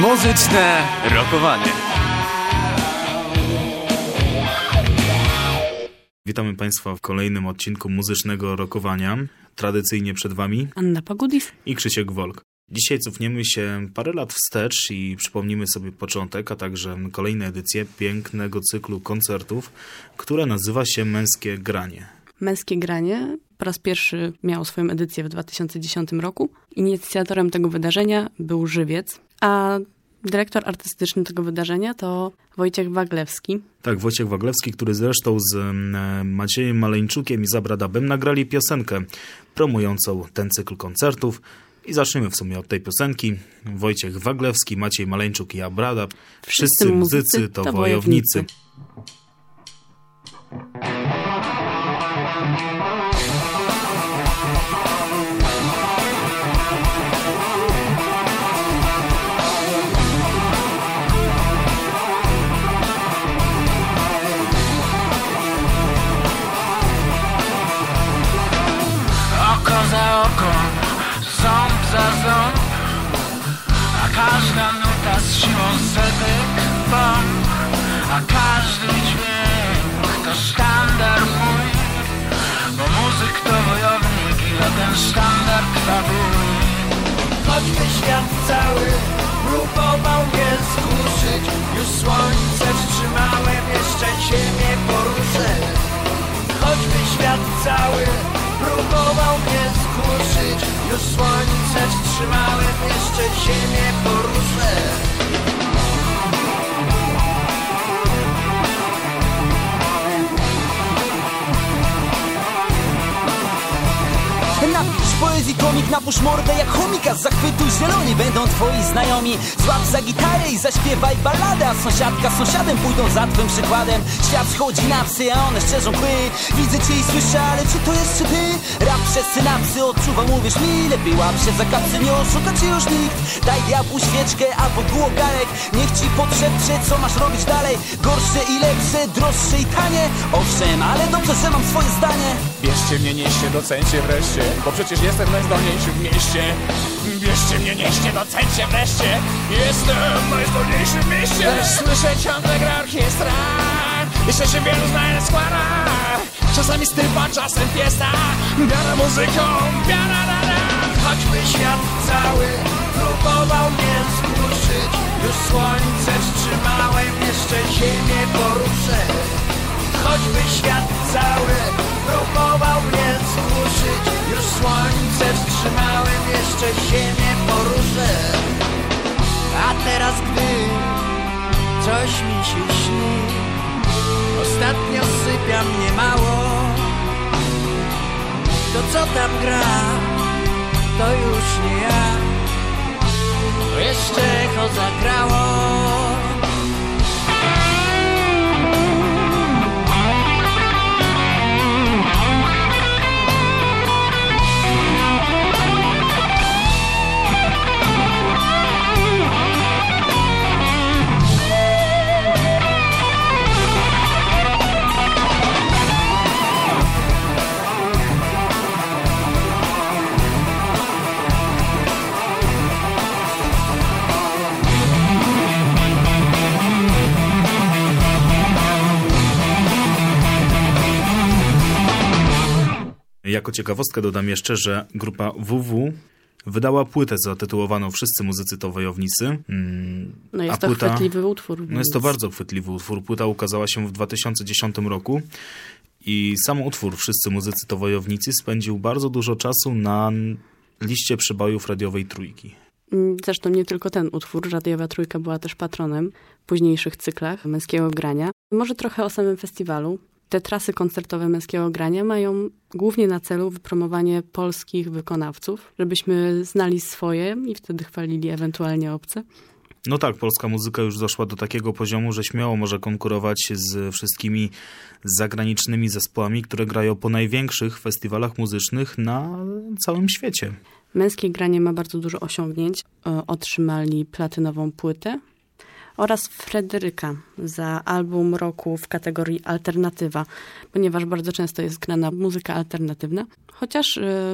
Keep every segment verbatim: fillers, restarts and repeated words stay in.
Muzyczne rokowanie. Witamy Państwa w kolejnym odcinku Muzycznego Rokowania. Tradycyjnie przed Wami Anna Pagudis i Krzysiek Wolk. Dzisiaj cofniemy się parę lat wstecz i przypomnimy sobie początek, a także kolejne edycje pięknego cyklu koncertów, które nazywa się Męskie Granie. Męskie Granie po raz pierwszy miało swoją edycję w dwa tysiące dziesiątym roku. Inicjatorem tego wydarzenia był Żywiec, a dyrektor artystyczny tego wydarzenia to Wojciech Waglewski. Tak, Wojciech Waglewski, który zresztą z Maciejem Maleńczukiem i Zabradabem nagrali piosenkę promującą ten cykl koncertów. I zaczniemy w sumie od tej piosenki. Wojciech Waglewski, Maciej Maleńczuk i Abradab. Wszyscy, Wszyscy muzycy to, to wojownicy. Oko za oko, ząb za ząb, a każda nuta z siłą setek bomb, a każdy dźwięk to sztandar mój, bo muzyk to wojownik i na ten sztandar trwa bój. Choćby świat cały próbował mnie skurczyć, już słońce wstrzymałem, jeszcze ciemię poruszę. Choćby świat cały próbował mnie skurczyć, już słońce wstrzymałem, jeszcze ziemię poruszę. Napisz poezji komik, napusz mordę jak chomika. Z zachwytu zieloni będą twoi znajomi. Złap za gitarę i zaśpiewaj balladę, a sąsiadka z sąsiadem pójdą za twym przykładem. Świat schodzi na psy, a one szczerzą kły. Widzę cię i słyszę, ale czy to jeszcze ty? Rap przez synapsy odczuwam, uwierz mi. Lepiej łap się za kapsy, nie oszuka cię już nikt. Daj diabłu świeczkę albo długogarek, niech ci podszepcze, co masz robić dalej. Gorsze i lepsze, droższe i tanie. Owszem, ale dobrze, że mam swoje zdanie. Bierzcie mnie, nieście, docencie wreszcie, bo przecież jestem najzdolniejszy w mieście. Bierzcie mnie, nieście, docencie wreszcie, jestem najzdolniejszy w mieście. Lecz słyszę ciągle gra orkiestra, jeszcze się wielu znaje składa. Czasami stypa, czasem fiesta, biara muzyką, biara da da. Choćby świat cały próbował mnie skurczyć, już słońce wstrzymałem, jeszcze ziemię poruszę. Choćby świat cały próbował mnie skurczyć, już słońce wstrzymałem, jeszcze ziemię poruszę. A teraz gdy coś mi się śni, ostatnio sypia mnie mało, to co tam gra, to już nie ja, to jeszcze echo zagrało. Jako ciekawostkę dodam jeszcze, że grupa W W wydała płytę zatytułowaną Wszyscy muzycy to wojownicy. No jest a to płyta, chwytliwy utwór. No jest to bardzo chwytliwy utwór. Płyta ukazała się w dwa tysiące dziesiątym roku i sam utwór Wszyscy muzycy to wojownicy spędził bardzo dużo czasu na liście przybojów radiowej Trójki. Zresztą nie tylko ten utwór, Radiowa Trójka była też patronem w późniejszych cyklach Męskiego Grania. Może trochę o samym festiwalu. Te trasy koncertowe Męskiego Grania mają głównie na celu wypromowanie polskich wykonawców, żebyśmy znali swoje i wtedy chwalili ewentualnie obce. No tak, polska muzyka już doszła do takiego poziomu, że śmiało może konkurować z wszystkimi zagranicznymi zespołami, które grają po największych festiwalach muzycznych na całym świecie. Męskie Granie ma bardzo dużo osiągnięć. Otrzymali platynową płytę oraz Fryderyka za album roku w kategorii alternatywa, ponieważ bardzo często jest grana muzyka alternatywna. Chociaż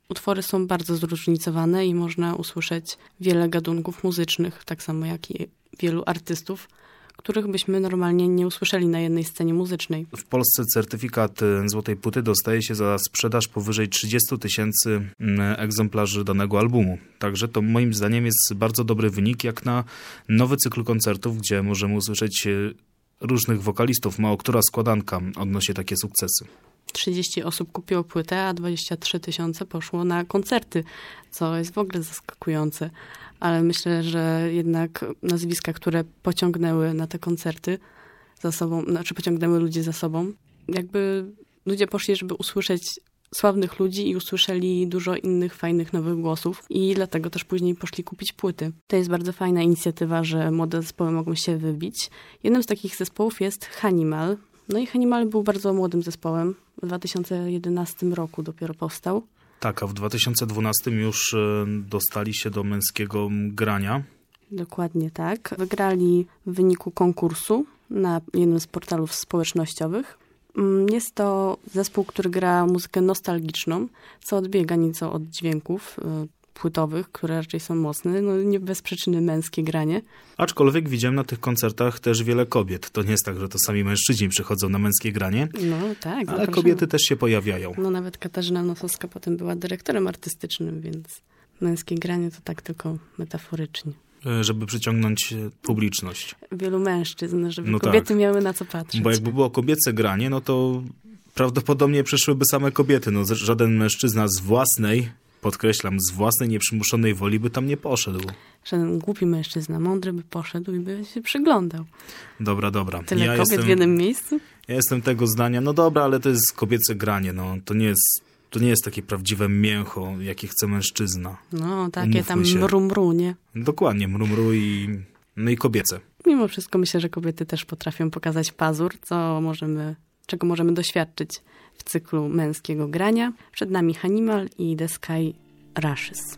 Utwory są bardzo zróżnicowane i można usłyszeć wiele gatunków muzycznych, tak samo jak i wielu artystów, których byśmy normalnie nie usłyszeli na jednej scenie muzycznej. W Polsce certyfikat złotej płyty dostaje się za sprzedaż powyżej trzydzieści tysięcy egzemplarzy danego albumu. Także to moim zdaniem jest bardzo dobry wynik jak na nowy cykl koncertów, gdzie możemy usłyszeć różnych wokalistów. Mało która składanka odnosi takie sukcesy. trzydzieści osób kupiło płytę, a dwadzieścia trzy tysiące poszło na koncerty, co jest w ogóle zaskakujące. Ale myślę, że jednak nazwiska, które pociągnęły na te koncerty za sobą, znaczy pociągnęły ludzi za sobą, jakby ludzie poszli, żeby usłyszeć sławnych ludzi i usłyszeli dużo innych fajnych nowych głosów i dlatego też później poszli kupić płyty. To jest bardzo fajna inicjatywa, że młode zespoły mogą się wybić. Jednym z takich zespołów jest Hanimal. No i Hanimal był bardzo młodym zespołem. W dwa tysiące jedenastym roku dopiero powstał. Tak, a w dwa tysiące dwunastym już dostali się do męskiego grania. Dokładnie tak. Wygrali w wyniku konkursu na jednym z portalów społecznościowych. Jest to zespół, który gra muzykę nostalgiczną, co odbiega nieco od dźwięków płytowych, które raczej są mocne. No nie bez przyczyny męskie granie. Aczkolwiek widziałem na tych koncertach też wiele kobiet. To nie jest tak, że to sami mężczyźni przychodzą na męskie granie. No tak. Ale zapraszam. kobiety też się pojawiają. No nawet Katarzyna Nosowska potem była dyrektorem artystycznym, więc męskie granie to tak tylko metaforycznie. Żeby przyciągnąć publiczność. Wielu mężczyzn, żeby no kobiety tak. miały na co patrzeć. Bo jakby było kobiece granie, no to prawdopodobnie przyszłyby same kobiety. No żaden mężczyzna z własnej, podkreślam, z własnej nieprzymuszonej woli by tam nie poszedł. Żaden głupi mężczyzna mądry by poszedł i by się przyglądał. Dobra, dobra. Tyle ja kobiet jestem, w jednym miejscu? Ja jestem tego zdania, no dobra, ale to jest kobiece granie, no to nie jest, to nie jest takie prawdziwe mięcho, jakie chce mężczyzna. No, takie Umówmy tam się. mru, mru, nie? Dokładnie, mrumru i, no i kobiece. Mimo wszystko myślę, że kobiety też potrafią pokazać pazur, co możemy, czego możemy doświadczyć w cyklu męskiego grania. Przed nami Hanimal i The Sky Rushes.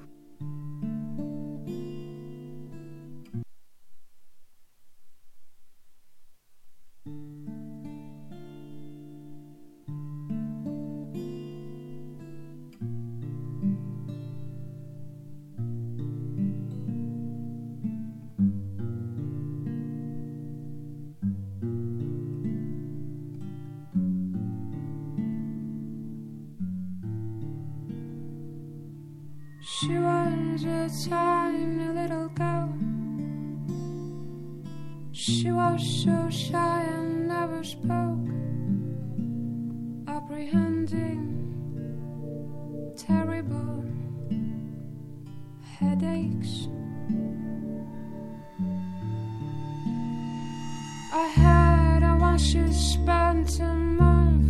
She was a tiny little girl. She was so shy and never spoke, apprehending terrible headaches. I heard her once she spent a month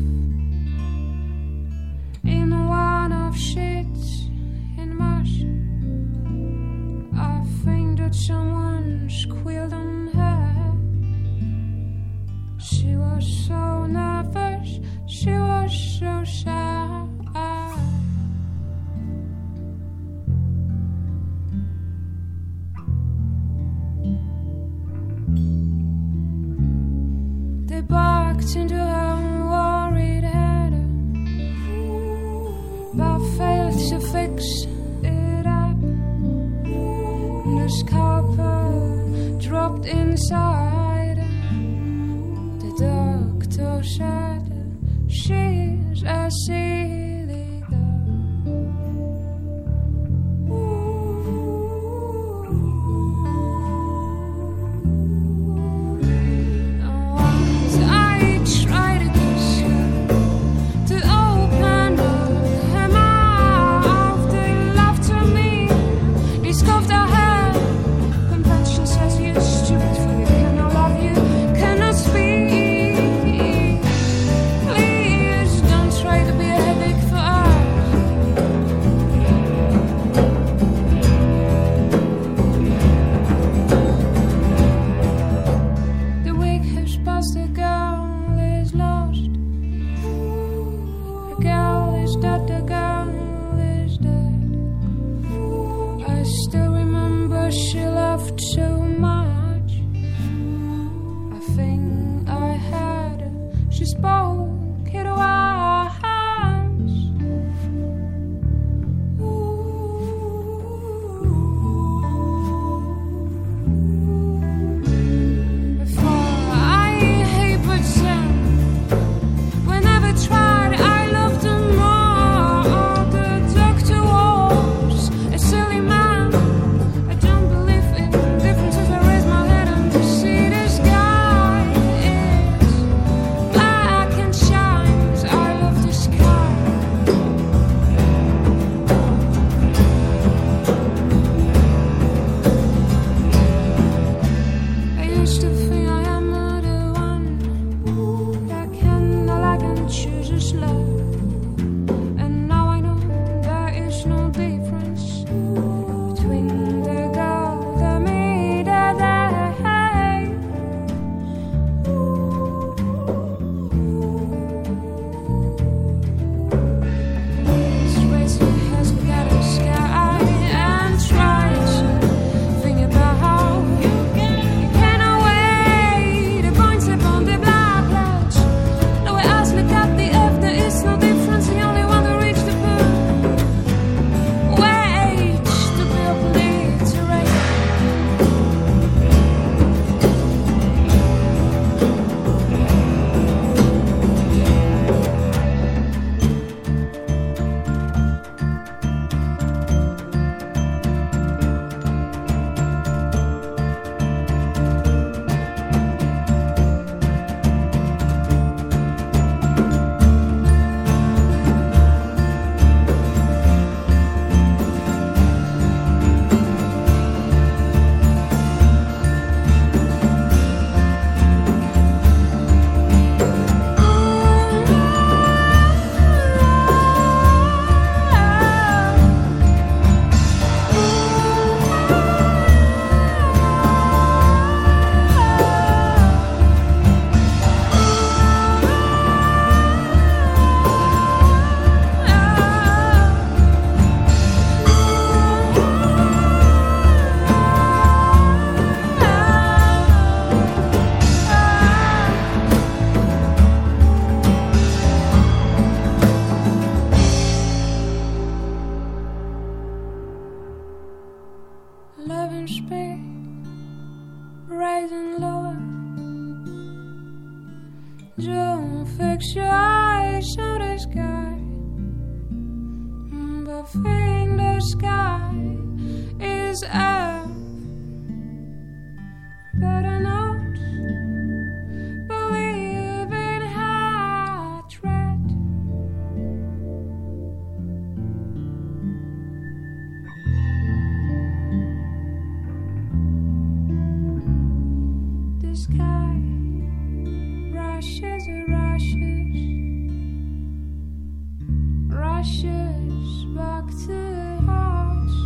in one of sheets in mush. I think that someone squealed on her. She was so nervous, she was so shy. They barked into her worried head, but failed to fix it up. The scalpel dropped inside. The doctor said she's a silly girl. And once I tried to kiss her, to open her mouth, they laughed at me. They scoffed at her. Compassion says you're stupid, for you cannot love, you cannot speak. Please don't try to be a headache for us. The week has passed, the girl is lost. The girl is dead, the girl is dead. I still remember she loved so much. I think I heard her. She spoke it once. some speed, raising lower. Don't fix your eyes on the sky, but think the sky is up. Better not believe in hatred. The sky rushes and rushes, rushes back to the house.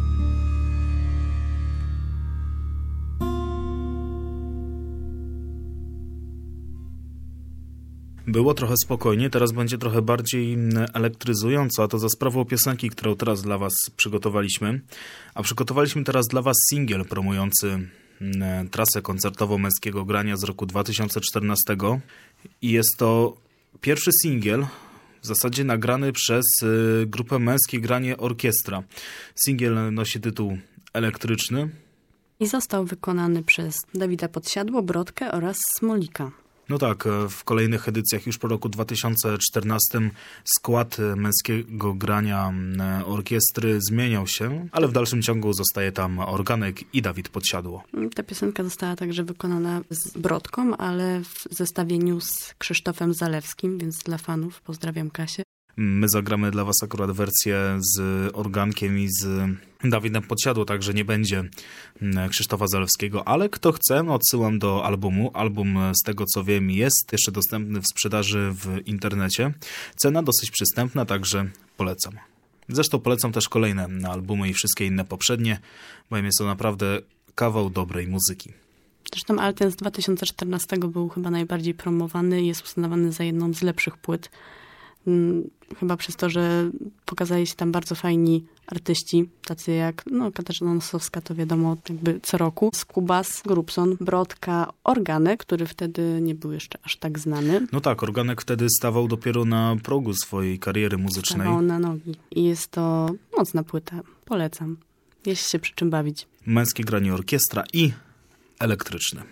Było trochę spokojnie, teraz będzie trochę bardziej elektryzująco, a to za sprawą piosenki, którą teraz dla Was przygotowaliśmy. A przygotowaliśmy teraz dla Was singiel promujący trasę koncertową Męskiego Grania z roku dwa tysiące czternastego. I jest to pierwszy singiel, w zasadzie nagrany przez grupę Męskie Granie Orkiestra. Singiel nosi tytuł Elektryczny. I został wykonany przez Dawida Podsiadło, Brodkę oraz Smolika. No tak, w kolejnych edycjach już po roku dwa tysiące czternastym skład Męskiego Grania Orkiestry zmieniał się, ale w dalszym ciągu zostaje tam organek i Dawid Podsiadło. Ta piosenka została także wykonana z Brodką, ale w zestawieniu z Krzysztofem Zalewskim, więc dla fanów pozdrawiam Kasię. My zagramy dla Was akurat wersję z organkiem i z Dawidem Podsiadło, także nie będzie Krzysztofa Zalewskiego, ale kto chce, odsyłam do albumu. Album, z tego co wiem, jest jeszcze dostępny w sprzedaży w internecie. Cena dosyć przystępna, także polecam. Zresztą polecam też kolejne albumy i wszystkie inne poprzednie, bo jest to naprawdę kawał dobrej muzyki. Zresztą Alten z dwa tysiące czternastego był chyba najbardziej promowany i jest uznawany za jedną z lepszych płyt. Chyba przez to, że pokazali się tam bardzo fajni artyści, tacy jak no, Katarzyna Nosowska, to wiadomo jakby co roku, Skubas, Grubson, Brodka, Organek, który wtedy nie był jeszcze aż tak znany. No tak, Organek wtedy stawał dopiero na progu swojej kariery muzycznej. Stawał na nogi i jest to mocna płyta, polecam. Jest się przy czym bawić. Męskie Granie Orkiestra i Elektryczny.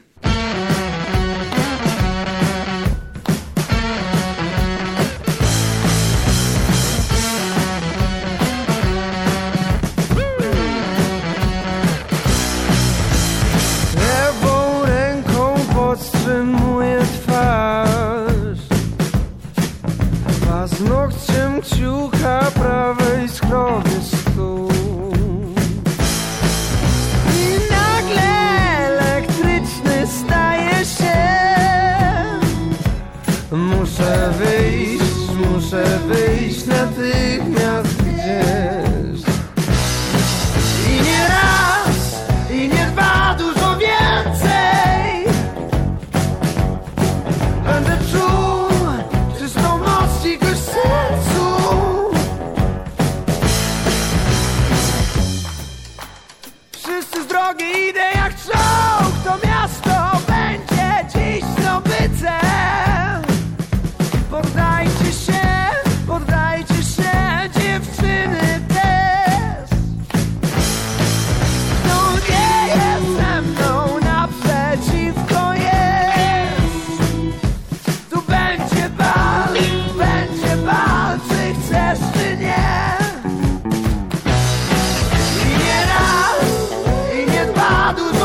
Powstrzymuje twarz, paznokciem kciuka prawej skrowie stół. I nagle elektryczny staje się. Muszę wyjść, muszę wyjść natychmiast gdzieś. I nie raz, i nie dwa, dużo więcej. Będę czuł czystą moc ci w sercu. Wszyscy z drogi idę jak czołg. To miasto będzie dziś zdobycem. Poddajcie się, poddajcie się, dziewczyny też. Kto nie jest ze mną naprzeciwko jest. Tu będzie bal, będzie bal, czy chcesz, czy nie. I nie raz, i nie dwa, dużo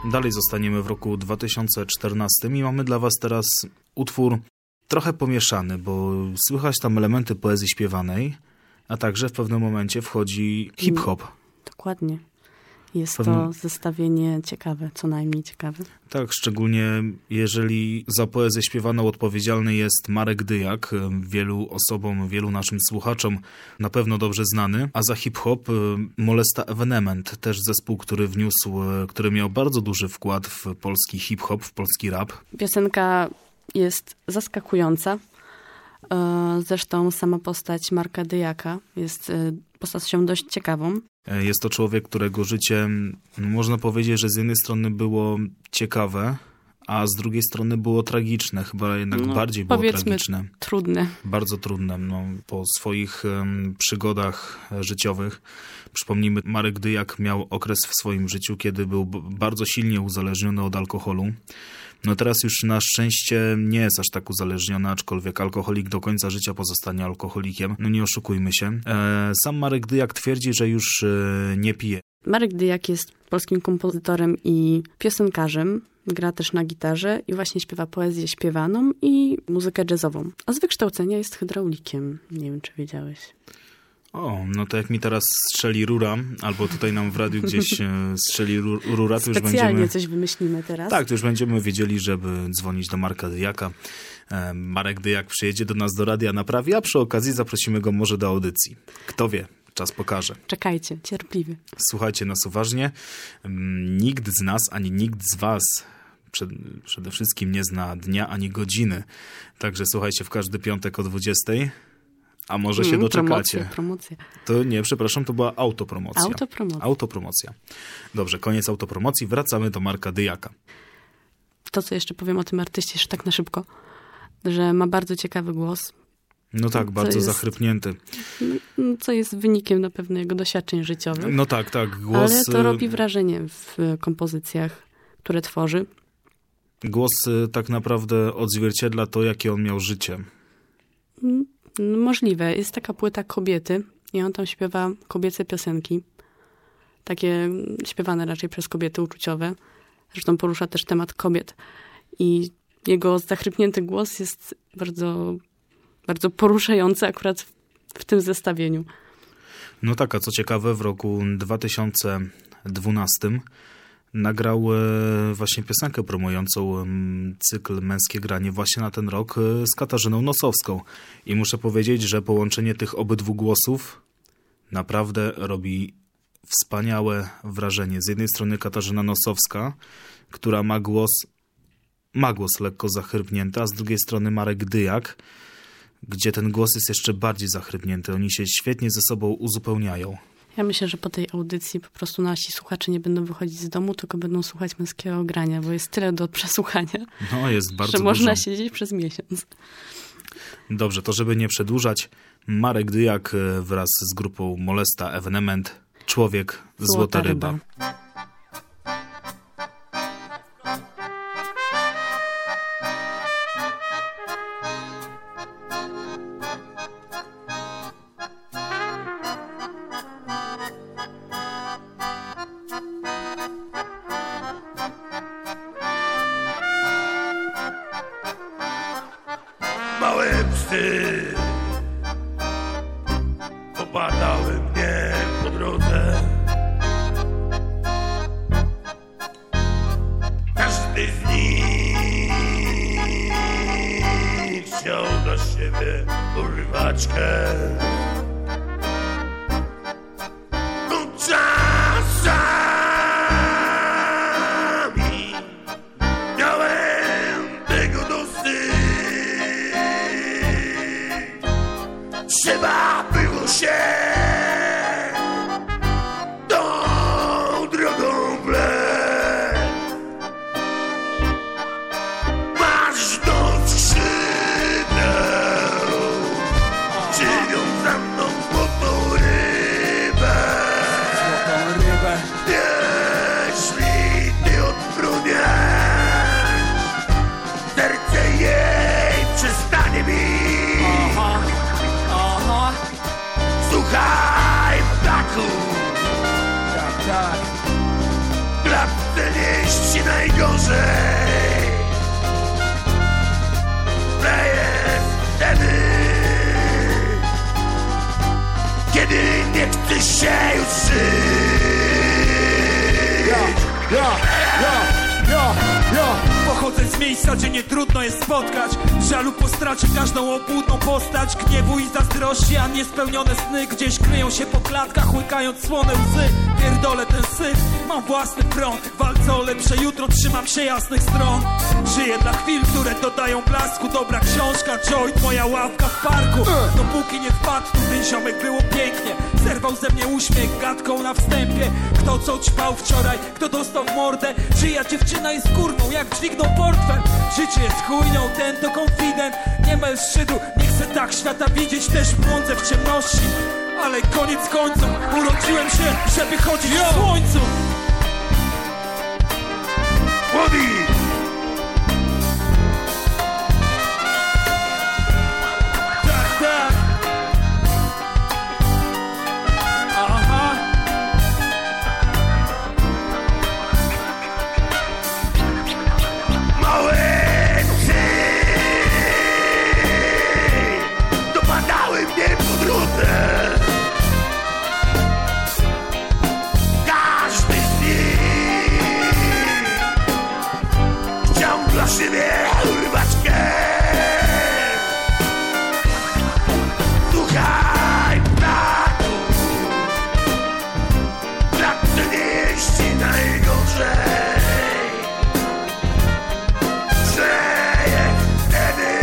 Dalej zostaniemy w roku dwa tysiące czternastym i mamy dla was teraz utwór trochę pomieszany, bo słychać tam elementy poezji śpiewanej, a także w pewnym momencie wchodzi hip-hop. Dokładnie. Jest Pewnie... to zestawienie ciekawe, co najmniej ciekawe. Tak, szczególnie jeżeli za poezję śpiewaną odpowiedzialny jest Marek Dyjak, wielu osobom, wielu naszym słuchaczom na pewno dobrze znany, a za hip-hop Molesta Evenement, też zespół, który wniósł, który miał bardzo duży wkład w polski hip-hop, w polski rap. Piosenka jest zaskakująca. Zresztą sama postać Marka Dyjaka jest postacią dość ciekawą. Jest to człowiek, którego życie, można powiedzieć, że z jednej strony było ciekawe, a z drugiej strony było tragiczne. Chyba jednak no, bardziej było powiedzmy tragiczne. trudne. Bardzo trudne. No, po swoich um, przygodach życiowych. Przypomnijmy, Marek Dyjak miał okres w swoim życiu, kiedy był b- bardzo silnie uzależniony od alkoholu. No teraz już na szczęście nie jest aż tak uzależniony, aczkolwiek alkoholik do końca życia pozostanie alkoholikiem. No nie oszukujmy się. E, sam Marek Dyjak twierdzi, że już e, nie pije. Marek Dyjak jest polskim kompozytorem i piosenkarzem. Gra też na gitarze i właśnie śpiewa poezję śpiewaną i muzykę jazzową. A z wykształcenia jest hydraulikiem. Nie wiem, czy wiedziałeś. O, no to jak mi teraz strzeli rura, albo tutaj nam w radiu gdzieś strzeli rura, to już będziemy... Specjalnie coś wymyślimy teraz. Tak, to już będziemy wiedzieli, żeby dzwonić do Marka Dyjaka. Marek Dyjak przyjedzie do nas do radia, naprawi, a przy okazji zaprosimy go może do audycji. Kto wie, czas pokaże. Czekajcie, cierpliwie. Słuchajcie nas uważnie. Nikt z nas, ani nikt z was przed, przede wszystkim nie zna dnia, ani godziny. Także słuchajcie w każdy piątek o dwudziestej. A może się mm, doczekacie. Promocja, promocja. To nie, przepraszam, to była autopromocja. Autopromocja. Autopromocja. Dobrze, koniec autopromocji. Wracamy do Marka Dyjaka. To, co jeszcze powiem o tym artyście, jeszcze tak na szybko, że ma bardzo ciekawy głos. No tak, bardzo jest, zachrypnięty. Co jest wynikiem na pewno jego doświadczeń życiowych. No tak, tak. Głos... Ale to robi wrażenie w kompozycjach, które tworzy. Głos tak naprawdę odzwierciedla to, jakie on miał życie. Możliwe. Jest taka płyta Kobiety i on tam śpiewa kobiece piosenki. Takie śpiewane raczej przez kobiety uczuciowe. Zresztą porusza też temat kobiet. I jego zachrypnięty głos jest bardzo, bardzo poruszający akurat w, w tym zestawieniu. No tak, a co ciekawe, w roku dwa tysiące dwunastym nagrał właśnie piosenkę promującą cykl Męskie Granie właśnie na ten rok z Katarzyną Nosowską. I muszę powiedzieć, że połączenie tych obydwu głosów naprawdę robi wspaniałe wrażenie. Z jednej strony Katarzyna Nosowska, która ma głos, ma głos lekko zachrypnięty, a z drugiej strony Marek Dyjak, gdzie ten głos jest jeszcze bardziej zachrypnięty. Oni się świetnie ze sobą uzupełniają. Ja myślę, że po tej audycji po prostu nasi słuchacze nie będą wychodzić z domu, tylko będą słuchać Męskiego Grania, bo jest tyle do przesłuchania, no, jest bardzo że dużo. można siedzieć przez miesiąc. Dobrze, to żeby nie przedłużać, Marek Dyjak wraz z grupą Molesta Evenement, Człowiek, Złota, Złota ryba. ryba. Małe psy opadały mnie po drodze. Każdy z nich chciał dla siebie porywaczkę. No czasami miałem tego dosyć. Trzeba było się tą drogą wlec. Masz do skrzydeł, czynią za mną złotą rybę. Złotą rybę. Jeśli ty odpruniesz, serce jej przestanie bić. Słuchaj, ptaku, Tak, tak. klatce zanieść się najgorzej. To jest wtedy, kiedy nie chce się już żyć. Ja, ja, ja, ja, ja. Pochodzę z miejsca, gdzie nie trudno jest spotkać w żalu po stracie każdą obłudną postać gniewu i zazdrości, a niespełnione sny gdzieś kryją się po klatkach, łykając słone łzy. Pierdolę ten syf, mam własny front, walczę o lepsze jutro, trzymam się jasnych stron. Żyję dla chwil, które dodają blasku, dobra książka, joint, moja ławka w parku. Dopóki nie wpadł tu ten ziomek, było pięknie. Zerwał ze mnie uśmiech gadką na wstępie. Kto co ćpał wczoraj, kto dostał w mordę. Czyja dziewczyna jest kurną, jak dźwignął portfel. Życie jest chujną, ten to konfident. Nie ma szczytu, nie chcę tak świata widzieć. Też błądzę w ciemności, ale koniec końców urodziłem się, żeby chodzić w słońcu. Młody! Tak, tak. Aha. Małeńcy dopadały mnie po drodze. Każdy z nich chciał dla siebie urwać krew. Słuchaj, bratu, pragnę nieść ci najgorzej. Żyję wtedy,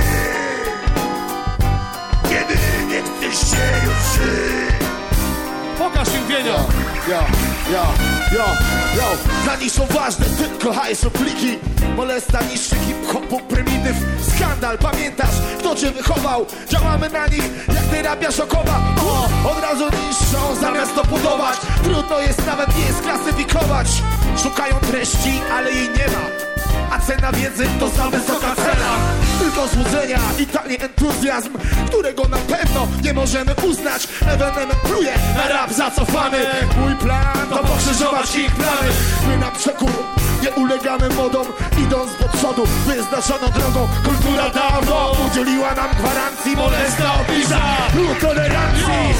kiedy nie chcesz się już żyć. Pokaż im wienia. Ja, ja, ja, ja. Dla nich są ważne tylko hajsu pliki. Molesta niższy hip-hopu prymityw. Skandal, pamiętasz kto cię wychował? Działamy na nich jak terapia szokowa. O, od razu niszczą zamiast to budować. Trudno jest nawet je sklasyfikować. Szukają treści, ale jej nie ma. A cena wiedzy to za wysoka cena. Tylko złudzenia i tani entuzjazm, którego na pewno nie możemy uznać. Ewenement pluje na rap zacofany. Mój plan to pokrzyżować ich plany. My na przekór nie ulegamy modom, idąc do przodu wyznaczoną drogą. Kultura dawno udzieliła nam gwarancji. Molesta obniża lub tolerancji.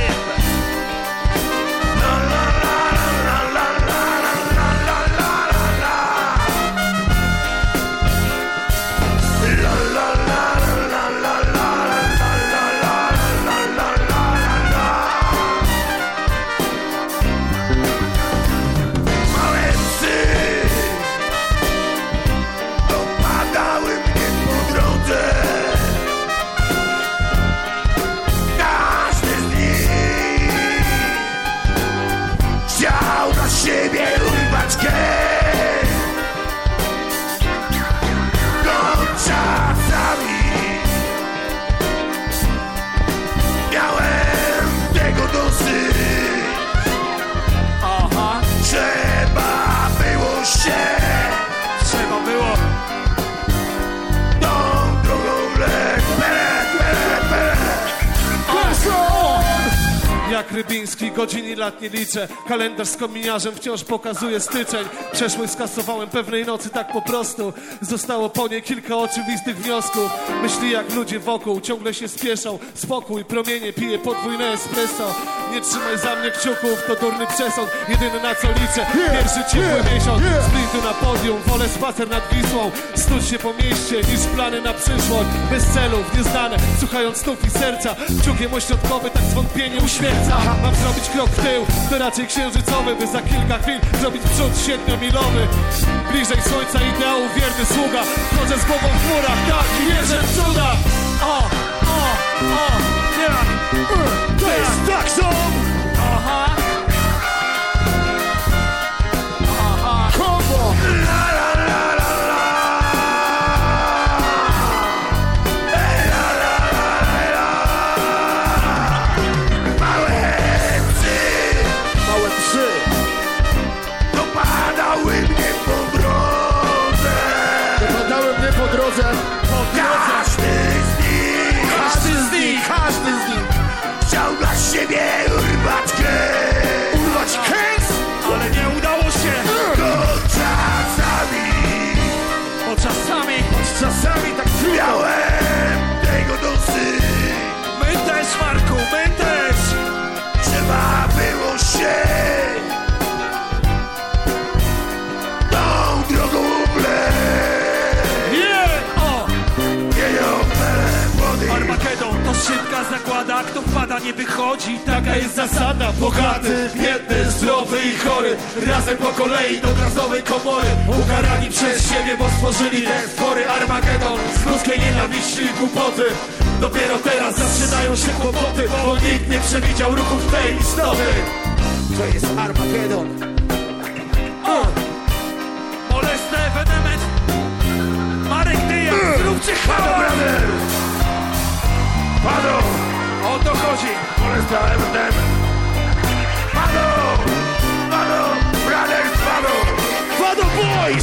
Siebie urwać krew. To czasami miałem tego dosyć. Aha. Trzeba było się, Trzeba było. tą drogą leć. Pere, pere, pere. Jak Rybiński, godzin i lat nie liczę. Kalendarz z kominiarzem wciąż pokazuje styczeń. Przeszłość skasowałem pewnej nocy tak po prostu. Zostało po niej kilka oczywistych wniosków. Myśli jak ludzie wokół ciągle się spieszą. Spokój, promienie, piję podwójne espresso. Nie trzymaj za mnie kciuków, to durny przesąd. Jedyne na co liczę, pierwszy ciepły miesiąc. Sprintu na podium, wolę spacer nad Wisłą. Snuć się po mieście niż plany na przyszłość. Bez celów, nieznane, słuchając snów i serca. Kciukiem ośrodkowy, tak zwątpienie uśmierca. Mam zrobić krok w tył, to raczej księżycowy, by za kilka chwil zrobić przód siedmiomilowy. Bliżej słońca ideału wierny sługa. Chodzę z głową w murach, tak i wierzę w cuda. O, o, o, yeah. To jest tak są. Aha. Aha. Kombo. Dopadały mnie po drodze. Dopadały mnie po drodze. Każdy z nich, Każdy z nich, każdy z nich chciał dla siebie wpada, kto wpada nie wychodzi. Taka jest zasada. Bogaty, biedny, zdrowy i chory, razem po kolei do gazowej komory. Ukarani przez siebie, bo stworzyli ten spory Armagedon z ludzkiej nienawiści i głupoty. Dopiero teraz zaczynają się kłopoty, bo nikt nie przewidział ruchów tej istoty. To jest Armagedon. O! Molesty, Venement, Marek Dyjan, zróbcie hałas! Pado! O to chodzi! Molesta, Venement. Pado! Pado! Brothers, Pado! Pado Boys!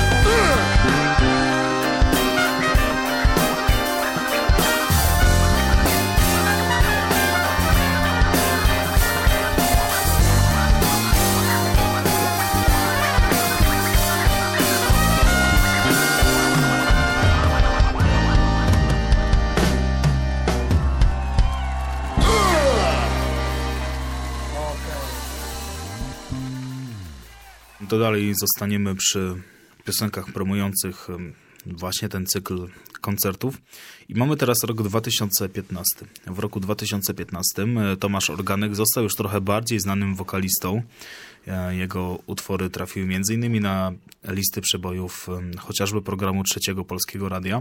To dalej zostaniemy przy piosenkach promujących właśnie ten cykl koncertów. I mamy teraz rok dwa tysiące piętnasty. W roku dwa tysiące piętnastym Tomasz Organek został już trochę bardziej znanym wokalistą. Jego utwory trafiły między innymi na listy przebojów chociażby programu Trzeciego Polskiego Radia.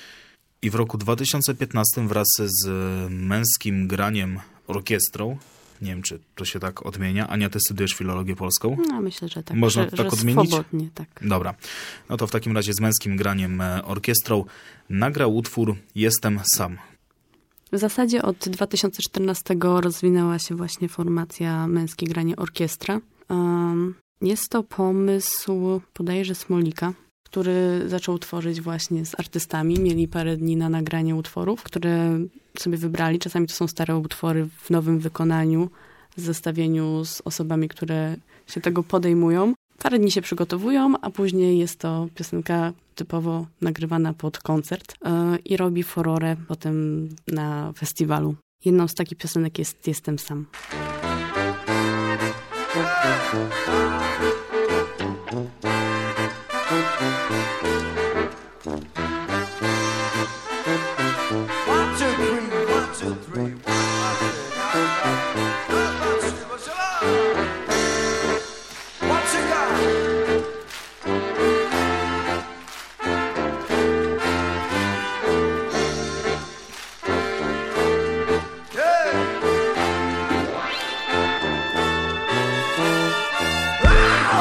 I w roku dwa tysiące piętnastym wraz z męskim graniem orkiestrą, nie wiem, czy to się tak odmienia. Ania, ty studiujesz filologię polską? No, myślę, że tak. Można że, tak że odmienić? Swobodnie, tak. Dobra. No to w takim razie z męskim graniem orkiestrą nagrał utwór Jestem sam. W zasadzie od dwa tysiące czternastego rozwinęła się właśnie formacja Męskie Granie Orkiestra. Um, jest to pomysł bodajże Smolika, który zaczął tworzyć właśnie z artystami. Mieli parę dni na nagranie utworów, które sobie wybrali. Czasami to są stare utwory w nowym wykonaniu, w zestawieniu z osobami, które się tego podejmują. Parę dni się przygotowują, a później jest to piosenka typowo nagrywana pod koncert yy, i robi furorę potem na festiwalu. Jedną z takich piosenek jest Jestem sam. Oh!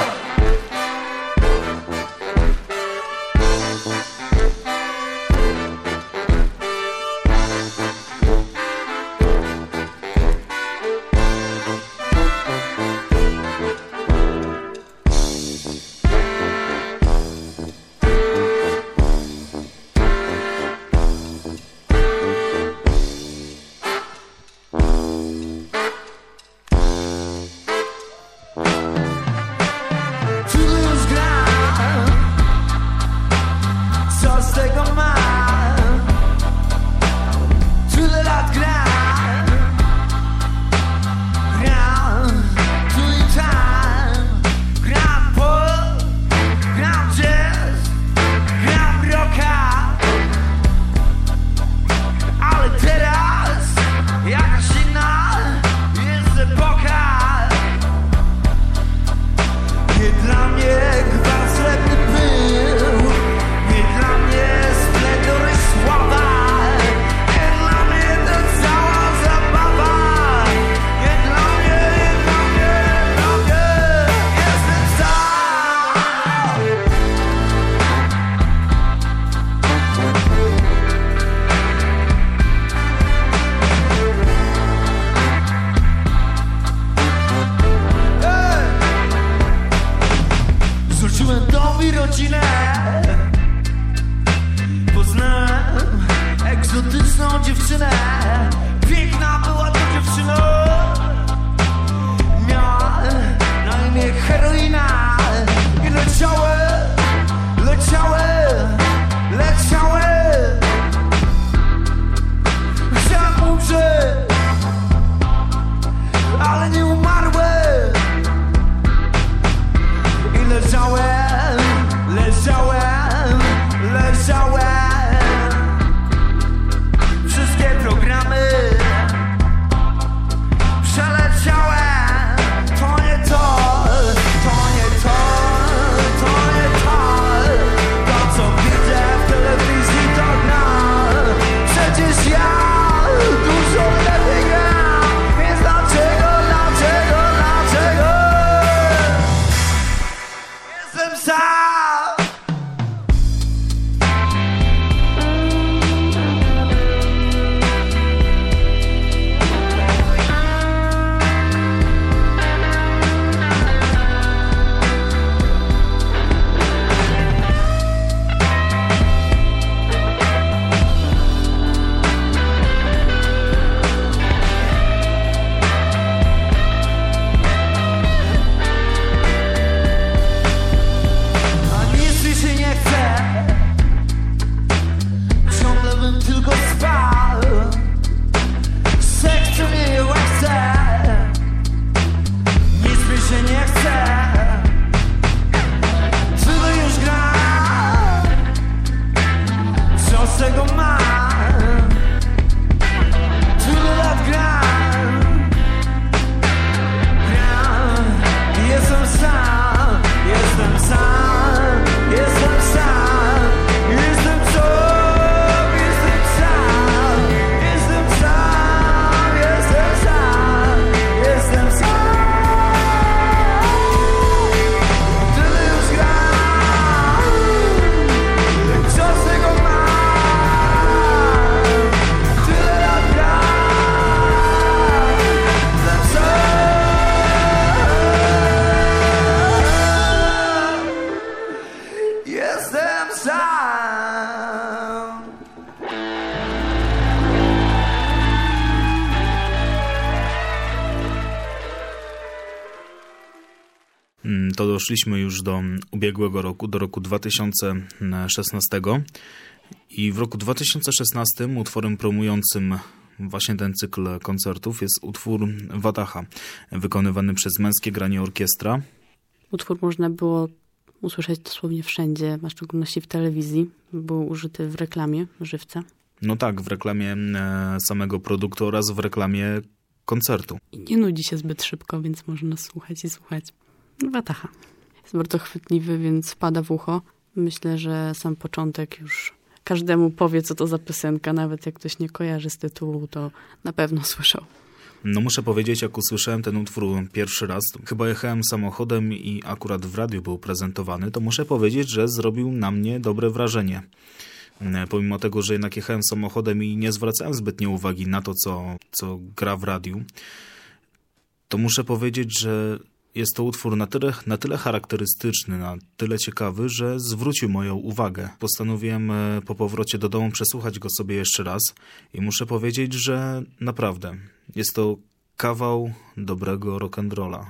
to doszliśmy już do ubiegłego roku, do roku dwa tysiące szesnastego i w roku dwa tysiące szesnastym utworem promującym właśnie ten cykl koncertów jest utwór Wataha, wykonywany przez Męskie Granie Orkiestra. Utwór można było usłyszeć dosłownie wszędzie, a w szczególności w telewizji. Był użyty w reklamie żywca. No tak, w reklamie samego produktu oraz w reklamie koncertu. I nie nudzi się zbyt szybko, więc można słuchać i słuchać. Wataha. Jest bardzo chwytliwy, więc wpada w ucho. Myślę, że sam początek już każdemu powie, co to za piosenka. Nawet jak ktoś nie kojarzy z tytułu, to na pewno słyszał. No muszę powiedzieć, jak usłyszałem ten utwór pierwszy raz, chyba jechałem samochodem i akurat w radiu był prezentowany, to muszę powiedzieć, że zrobił na mnie dobre wrażenie. Pomimo tego, że jednak jechałem samochodem i nie zwracałem zbytnio uwagi na to, co, co gra w radiu, to muszę powiedzieć, że jest to utwór na tyle, na tyle charakterystyczny, na tyle ciekawy, że zwrócił moją uwagę. Postanowiłem po powrocie do domu przesłuchać go sobie jeszcze raz i muszę powiedzieć, że naprawdę jest to kawał dobrego rock'n'rolla.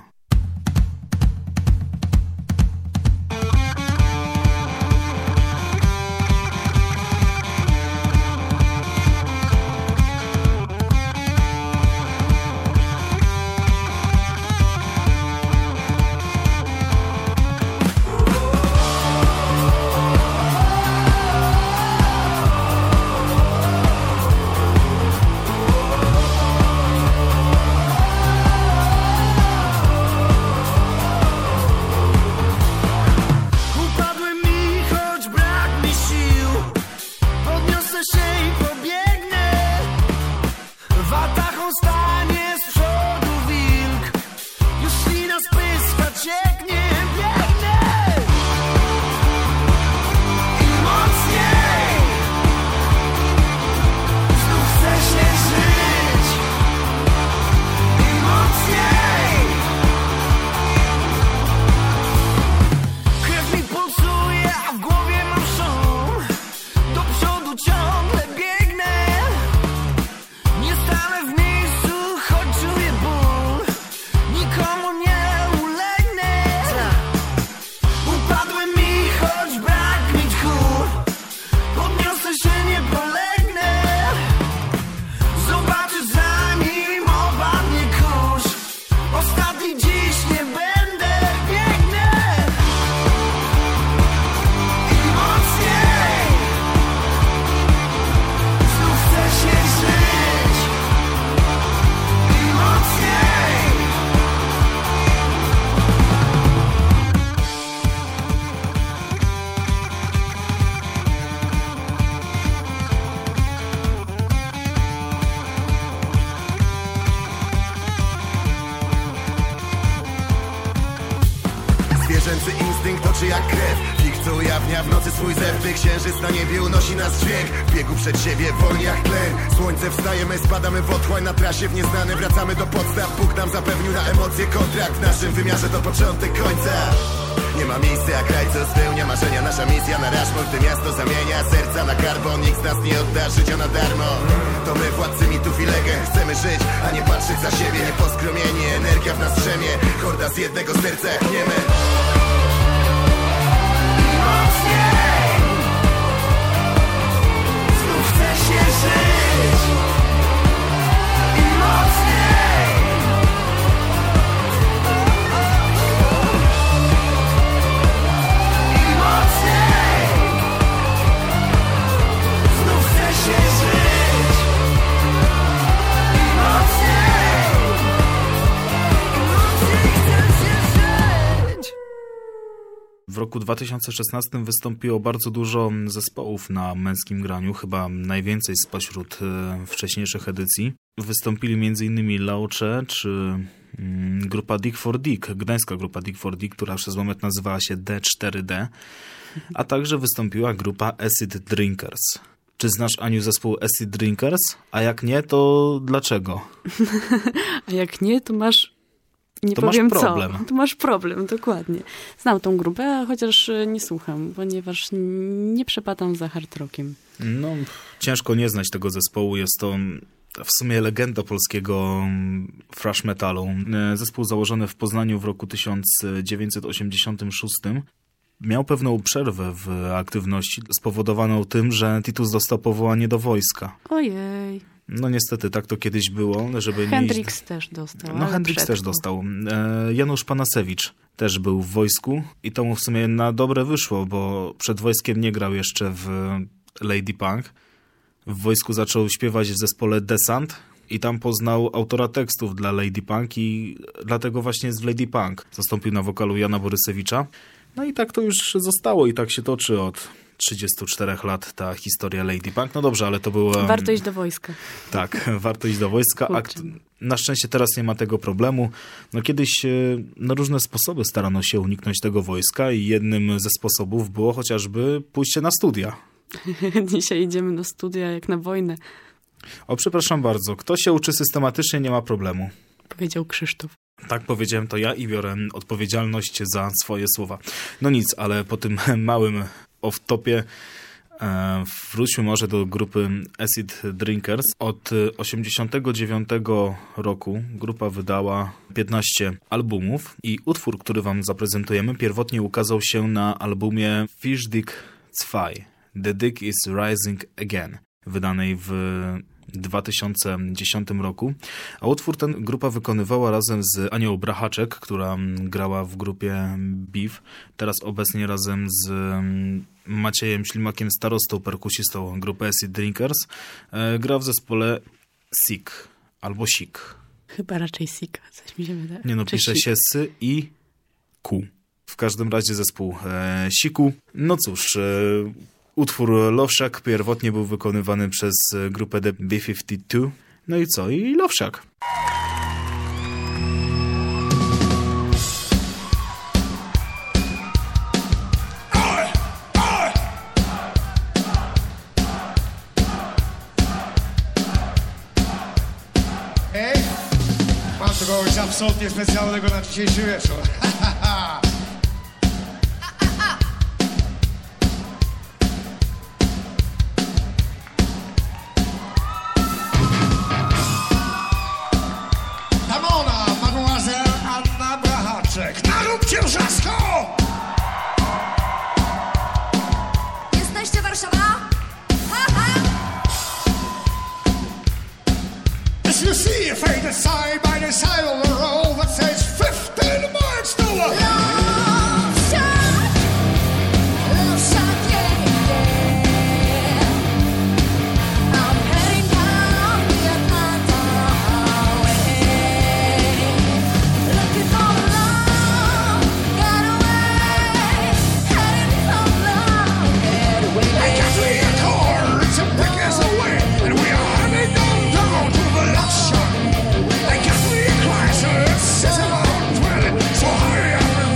Zwierzęcy instynkt oczy jak krew. Ich co ujawnia w nocy swój zew. Gdy księżyc na niebie unosi nas dźwięk. W biegu przed siebie wolni jak tlen. Słońce wstaje, my spadamy w otchłań. Na trasie w nieznane wracamy do podstaw. Bóg nam zapewnił na emocje kontrakt. W naszym wymiarze to początek końca. Nie ma miejsca jak kraj, co spełnia marzenia. Nasza misja na Rushmore, gdy miasto zamienia serca na karbon. Nikt z nas nie odda życia na darmo. To my władcy mitów i legend. Chcemy żyć, a nie patrzeć za siebie. Nieposkromieni, energia w nas drzemie. Horda z jednego serca jak niemy. Mocniej znów chce się żyć. I mocniej I mocniej znów chce się żyć. I mocniej I mocniej chce się żyć. W roku dwa tysiące szesnastym wystąpiło bardzo dużo zespołów na Męskim Graniu, chyba najwięcej spośród e, wcześniejszych edycji. Wystąpili m.in. Laocze czy mm, grupa Dig for Dig, gdańska grupa Dig for Dig, która przez moment nazywała się D cztery D, a także wystąpiła grupa Acid Drinkers. Czy znasz, Aniu, zespół Acid Drinkers? A jak nie, to dlaczego? A jak nie, to masz... Nie to powiem masz problem. co. To masz problem, dokładnie. Znam tą grupę, chociaż nie słucham, ponieważ nie przepadam za hard rockiem. No, ciężko nie znać tego zespołu. Jest to w sumie legenda polskiego thrash metalu. Zespół założony w Poznaniu w roku tysiąc dziewięćset osiemdziesiątym szóstym miał pewną przerwę w aktywności spowodowaną tym, że Titus dostał powołanie do wojska. Ojej. No niestety, tak to kiedyś było, żeby Hendrix nie iść... też dostał. No Hendrix też dostał. E, Janusz Panasewicz też był w wojsku i to mu w sumie na dobre wyszło, bo przed wojskiem nie grał jeszcze w Lady Punk. W wojsku zaczął śpiewać w zespole Desant i tam poznał autora tekstów dla Lady Punk i dlatego właśnie jest w Lady Punk. Zastąpił na wokalu Jana Borysewicza. No i tak to już zostało i tak się toczy od trzydziestu czterech lat ta historia Lady Punk. No dobrze, ale to było... Warto iść do wojska. Tak, warto iść do wojska. Akt... Na szczęście teraz nie ma tego problemu. No kiedyś na różne sposoby starano się uniknąć tego wojska i jednym ze sposobów było chociażby pójście na studia. Dzisiaj idziemy na studia jak na wojnę. O, przepraszam bardzo. Kto się uczy systematycznie, nie ma problemu. Powiedział Krzysztof. Tak powiedziałem to ja i biorę odpowiedzialność za swoje słowa. No nic, ale po tym małym off-topie e, wróćmy może do grupy Acid Drinkers. Od osiemdziesiątego dziewiątego roku grupa wydała piętnaście albumów i utwór, który wam zaprezentujemy, pierwotnie ukazał się na albumie Fish Dick zwei. The Dick is Rising Again, wydanej w dwa tysiące dziesiątym roku, a utwór ten grupa wykonywała razem z Anią Brachaczek, która grała w grupie Beef, teraz obecnie razem z Maciejem Ślimakiem, starostą, perkusistą grupy Acid Drinkers, gra w zespole Sick albo Sik. Chyba raczej Sick, coś mi się wydaje. Nie no, Czy pisze Sik? się S i Q. W każdym razie zespół e, Siku. No cóż, e, utwór Love Shack pierwotnie był wykonywany przez grupę The B pięćdziesiąt dwa. No i co? I Love Shack. Hej, mam tu kogoś absolutnie specjalnego na dzisiejszy wieczór. Naróbcie wrzasko! Jesteście Warszawa? Ha, ha! As you see a faded side by the side of the road that says fifteen miles to a Love Shack, Love Shack, yeah, yeah. I'm heading down the Atlanta highway, looking for love, get away, heading for love, get away. I got me a car, it's a big as a way, and we are heading downtown to the Love Shack. I got me a class, it's around twenty, so hurry up and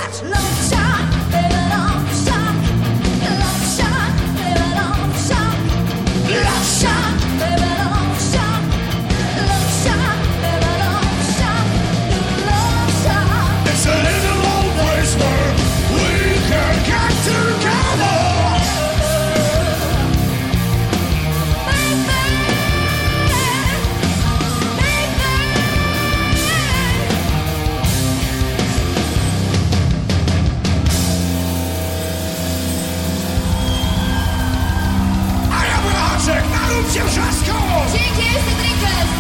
It's a little old place where we can get together. A ja Błaczek, narób się wrzaską! Dzięki, jestem Drinkers!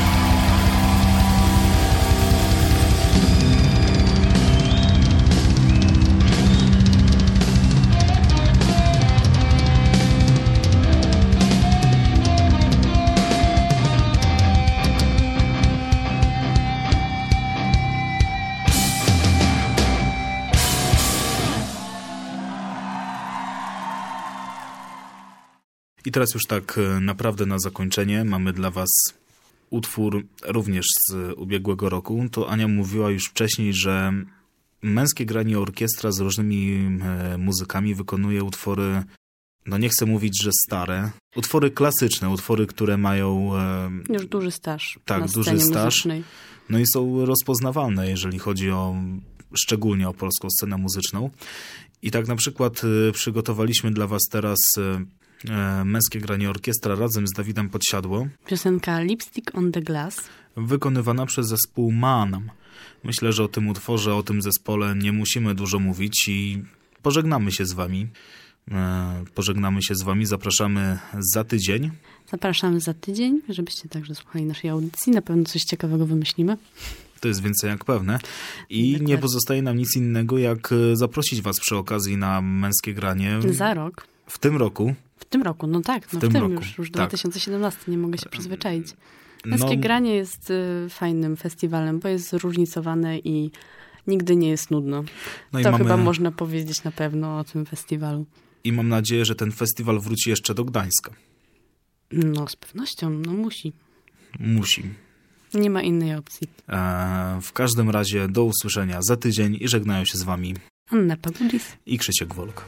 I teraz już tak e, naprawdę na zakończenie mamy dla was utwór również z ubiegłego roku. To Ania mówiła już wcześniej, że Męskie Granie Orkiestra z różnymi e, muzykami wykonuje utwory, no nie chcę mówić, że stare, utwory klasyczne, utwory, które mają... E, Już duży staż tak, na duży scenie staż. muzycznej. No i są rozpoznawalne, jeżeli chodzi o szczególnie o polską scenę muzyczną. I tak na przykład e, przygotowaliśmy dla was teraz e, Męskie Granie Orkiestra razem z Dawidem Podsiadło. Piosenka Lipstick on the Glass. Wykonywana przez zespół Manam. Myślę, że o tym utworze, o tym zespole nie musimy dużo mówić i pożegnamy się z wami. E, pożegnamy się z wami, zapraszamy za tydzień. Zapraszamy za tydzień, żebyście także słuchali naszej audycji. Na pewno coś ciekawego wymyślimy. To jest więcej jak pewne. I Dokładnie. nie pozostaje nam nic innego, jak zaprosić was przy okazji na Męskie Granie. Za rok. W tym roku. W tym roku, no tak, no W tym w tym roku, już, już tak. dwa tysiące siedemnasty, nie mogę się przyzwyczaić. Męskie No- Granie jest y, fajnym festiwalem, bo jest zróżnicowane i nigdy nie jest nudno. No i to mamy- chyba można powiedzieć na pewno o tym festiwalu. I mam nadzieję, że ten festiwal wróci jeszcze do Gdańska. No z pewnością, no musi. Musi. Nie ma innej opcji. E, w każdym razie do usłyszenia za tydzień i żegnają się z wami Anna Pagudis i Krzysiek Wolk.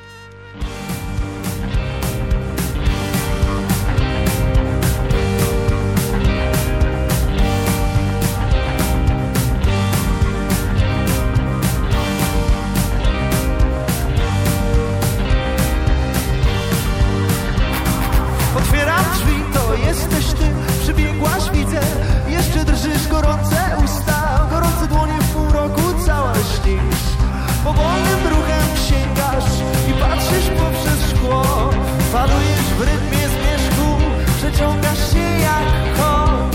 Otwieram drzwi, to jesteś ty. Przybiegłaś, widzę, jeszcze drżysz, gorące usta, gorące dłonie w pół roku, cała śnisz. Powolnym ruchem sięgasz i patrzysz poprzez szkło. Falujesz w rytmie zmierzchu, przeciągasz się jak koń.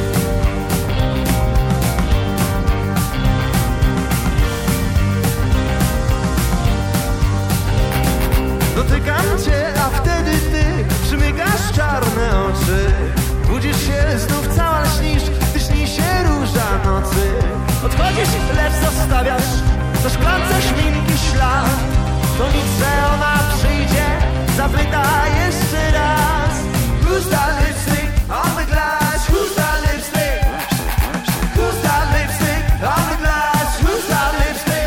Dotykam cię, a wtedy ty przymykasz czarne oczy. Budzisz się, znów cała śnisz, gdy śni się róża nocy. Odchodzisz, lecz zostawiasz na szklance szminki ślad. To nic, że ona przyjdzie, zapyta jeszcze raz. Who's that lipstick on the glass? Who's that lipstick? Who's that lipstick on the glass? Who's that lipstick?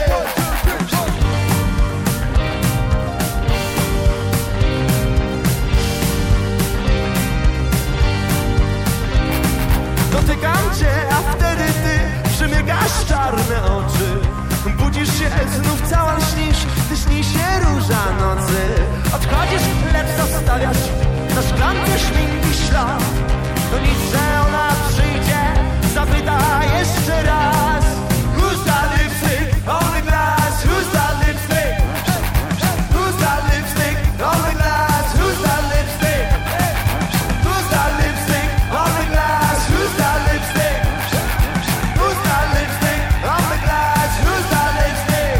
Dotykam cię, a wtedy ty przymykasz czarne oczy. Budzisz się, znów cała śnisz, gdy śni się róża nocy. Odchodzisz, lecz zostawiasz na szklance szminki ślad. To nic, że ona przyjdzie, zapyta jeszcze raz. Who's that lipstick on the glass? Who's that lipstick? Who's that lipstick on the glass? Who's that lipstick? Who's that lipstick on the glass? Who's that lipstick? Who's that lipstick on the glass? Who's that lipstick?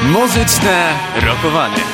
Muzyczne rokowanie.